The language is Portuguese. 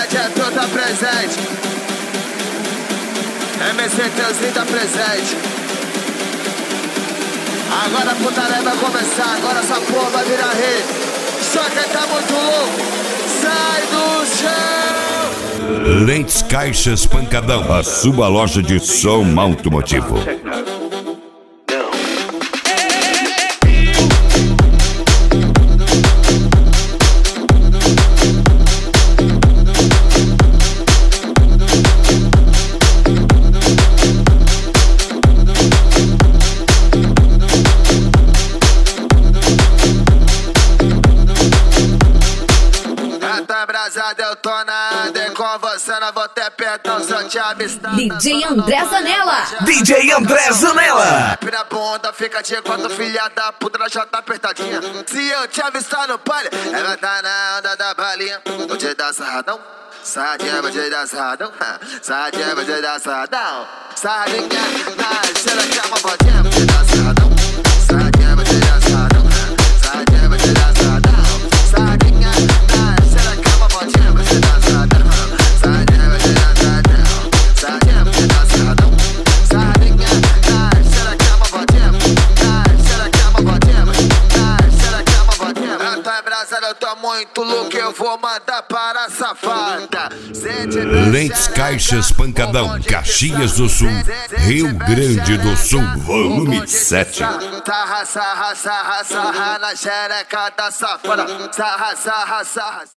é tu tá presente. MC Teuzinho tá presente. Agora a putaria vai começar, agora essa porra vai virar rei. Só quem tá muito louco, sai do chão. Lentes Caixas Pancadão, a sua loja de som automotivo. Eu tô na área, com você não vou ter perdão se eu te avistar. DJ André Zanella. DJ André Zanella. Na bunda fica de quando filha da puta já tá apertadinha. Se eu te avistar no palha, ela tá na onda da balinha. Vou te dar sarradão, sarradinha, vou te dar sarradão. Sarradinha, vou te dar sarradão. Sarradinha, será que é uma bodinha? Vou te dar sarradão, sarradinha, vou te dar sarradão. Sarradinha, vou te dar sarradão. Sarradinha, será que é uma bodinha? Vou te dar sarradão. Sarradinha, vou te dar sarradão. Sarradinha, vou te dar sarradão. Sarradinha, será que é uma bodinha? Será que é uma bodinha? Será que é uma bodinha? Eu tô embrasado, eu tô muito louco, eu vou mandar para a safada. Lentes Caixas Pancadão, Caxias do Sul, Rio Grande do Sul, volume 7. Sarra, sarra, sarra, sarra na xereca da safada. Sarra, sarra, sarra.